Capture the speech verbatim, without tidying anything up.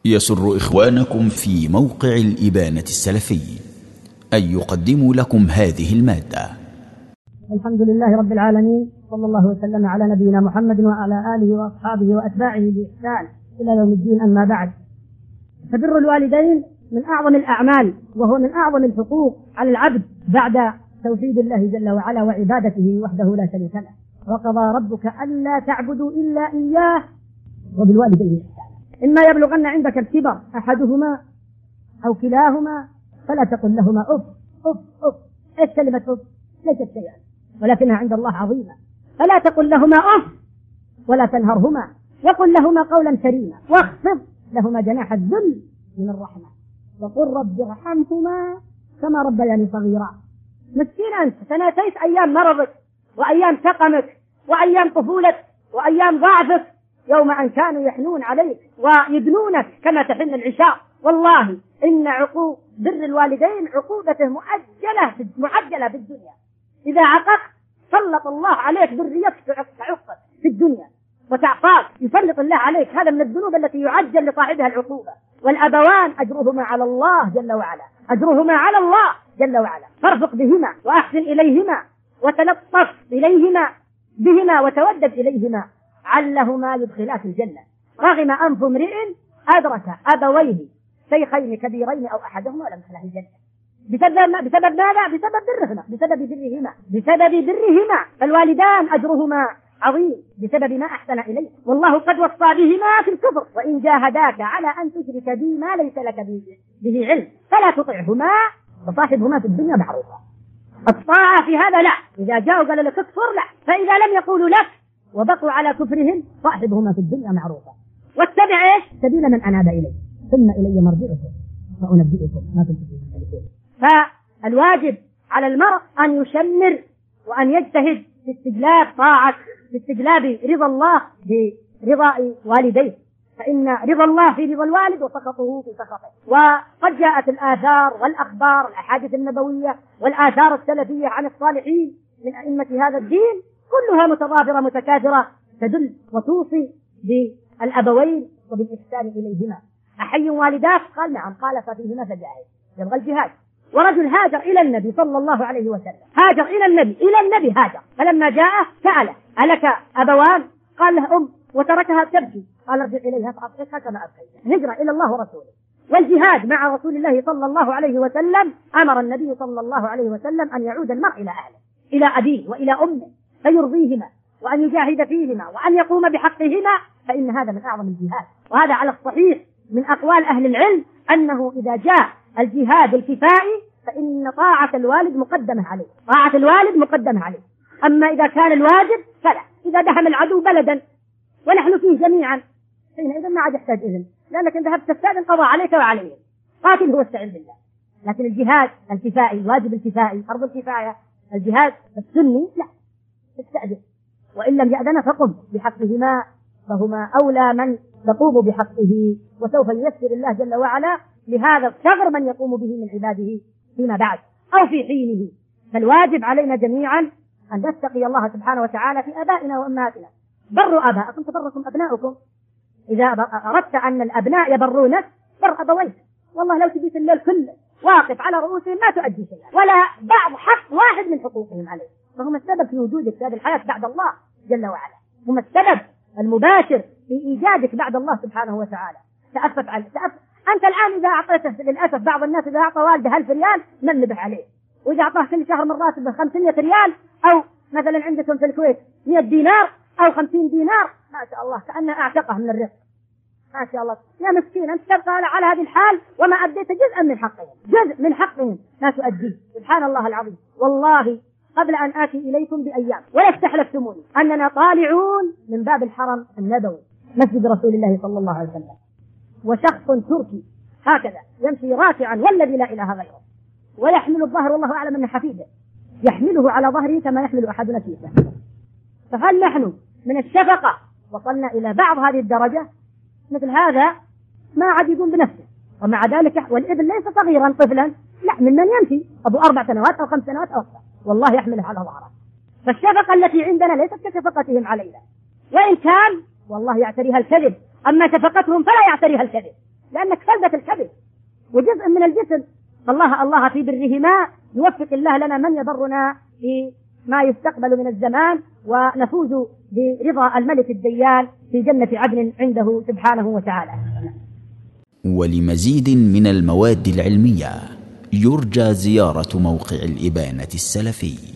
يسر إخوانكم في موقع الإبانة السلفي أن يقدموا لكم هذه المادة. الحمد لله رب العالمين، صلى الله وسلم على نبينا محمد وعلى آله وأصحابه وأتباعه بإحسان إلى يوم الدين. أما بعد، فبر الوالدين من أعظم الأعمال، وهو من أعظم الحقوق على العبد بعد توحيد الله جل وعلا وعبادته وحده لا شريك له. وقضى ربك ألا تعبدوا إلا إياه وبالوالدين إحسانا. إما يبلغن عندك الكبر أحدهما أو كلاهما فلا تقل لهما أف أف أف. إيش كلمة أف؟ ليست شيئا ولكنها عند الله عظيمة. فلا تقل لهما أف ولا تنهرهما، وقل لهما قولا كريما، واخفض لهما جناح الذل من الرحمة، وقل رب ارحمهما كما ربياني صغيرا. مسكين أنت، تناسيت أيام مرضك وأيام سقمك وأيام طفولتك وأيام ضعفك، يوم أن كانوا يحنون عليك ويدنونك كما تحن العشاء. والله إن عقوق بر الوالدين عقوبته مؤجلة معجلة في الدنيا. إذا عققت سلط الله عليك ذريتك تعقك في الدنيا وتعصاك، يسلط الله عليك. هذا من الذنوب التي يعجل لصاحبها العقوبة. والأبوان أجرهما على الله جل وعلا، أجرهما على الله جل وعلا. فارفق بهما وأحسن إليهما وتلطف إليهما بهما وتودد إليهما علهما يدخلاك الجنة. رغم أنف امرئ أدرك أبويه شيخين كبيرين أو أحدهما ولم يدخله الجنة. بسبب بسبب ماذا؟ بسبب برهما، بسبب برهما بسبب برهما. فالوالدان أجرهما عظيم بسبب ما أحسن إليه. والله قد وصى بهما في الكفر: وإن جاهداك على أن تشرك بي ما ليس لك به علم فلا تطعهما وصاحبهما في الدنيا معروفا. الطاعة في هذا لا، إذا جاءوا قالوا لك اكفر لا، فإذا لم يقولوا لك وبقوا على كفرهم صاحبهما في الدنيا معروفا. واتبع ايش؟ سبيل من أناب إليه ثم إلي مرجعكم فأنبئكم ما كنتم تختلفون. فالواجب على المرء أن يشمر وأن يجتهد في استجلاب طاعة، في استجلاب رضا الله برضا والديه، فإن رضا الله في رضا الوالد وسخطه في سخطه. وقد جاءت الآثار والأخبار الأحاديث النبوية والآثار السلفية عن الصالحين من أئمة هذا الدين كلها متضافرة متكاثرة تدل وتوصي بالأبوين وبالإحسان إليهما. أحي والداك؟ قال نعم. قال ففيهما فجاهد، يبغى الجهاد. ورجل هاجر إلى النبي صلى الله عليه وسلم، هاجر إلى النبي إلى النبي هاجر، فلما جاءه سأله: ألك أبوان؟ قال له أم، وتركها تبكي. قال ارجع إليها فأبقيها كما أبقيت. هجرة إلى الله ورسوله. والجهاد مع رسول الله صلى الله عليه وسلم، أمر النبي صلى الله عليه وسلم أن يعود المرء إلى أهله، إلى أبيه وإلى أمه، فيرضيهما وأن يجاهد فيهما وأن يقوم بحقهما، فإن هذا من أعظم الجهاد. وهذا على الصحيح من أقوال أهل العلم أنه إذا جاء الجهاد الكفائي فإن طاعة الوالد مقدمة عليه، طاعة الوالد مقدمة عليه. أما إذا كان الواجب فلا. إذا دهم العدو بلدا ونحن فيه جميعا حينئذ ما عاد يحتاج إذن، لأنك إن ذهبت تستأذن قضى عليك وعليه. قاتل هو استعن بالله. لكن الجهاد الكفائي، الواجب الكفائي، فرض الكفاية، الجهاد السني لا، استأذن، وإن لم يأذن فقم بحقهما، فهما أولى من تقوم بحقه، وسوف ييسر الله جل وعلا لهذا الثغر من يقوم به من عباده فيما بعد أو في حينه. فالواجب علينا جميعا أن نتقي الله سبحانه وتعالى في آبائنا وأمهاتنا. بروا آباءكم تبركم أبناؤكم. إذا أردت أن الأبناء يبرونك بر أبويك. والله لو تبيت الليل كله واقف على رؤوسهم ما تؤدي شيئا، ولا بعض حق واحد من حقوقهم عليك، فهم السبب في وجودك في هذه الحياة بعد الله جل وعلا، هم السبب المباشر في إيجادك بعد الله سبحانه وتعالى. تأفف على تأفف. أنت الآن إذا أعطيته، للأسف بعض الناس إذا أعطى والده ألف ريال ننبه عليه، وإذا أعطاه كل شهر من راتبه خمسمائة ريال، أو مثلا عندكم في الكويت مئة دينار أو خمسين دينار، ما شاء الله كأنه أعتقه من الرزق. ما شاء الله يا مسكين، أنت تبقى على هذه الحال وما أديت جزءا من حقهم، جزء من حقهم لا تؤديه. سبحان الله العظيم. والله قبل أن آتي إليكم بأيام ولا استحلفتموني أننا طالعون من باب الحرم النبوي مسجد رسول الله صلى الله عليه وسلم، وشخص تركي هكذا يمشي راكعا والذي لا إله غيره، ويحمل الظهر، والله أعلم من حفيده، يحمله على ظهره كما يحمل أحدنا كيسه. فهل نحن من الشفقة وصلنا إلى بعض هذه الدرجة؟ مثل هذا ما عاد يقوم بنفسه، ومع ذلك والابن ليس صغيرا طفلا، لا، من من يمشي أبو أربع سنوات أو خمس سنوات أو أكثر، والله يحمله على ظهره. فالشفقة التي عندنا ليست كشفقتهم علينا، وإن كان والله يعتريها الكذب، أما شفقتهم فلا يعتريها الكذب، لأنك سلبة الكبد وجزء من الجسم. الله الله في برهما يوفق الله لنا من يضرنا في ما يستقبل من الزمان، ونفوز برضا الملك الديان في جنة عدن عنده سبحانه وتعالى. ولمزيد من المواد العلمية يرجى زيارة موقع الإبانة السلفي.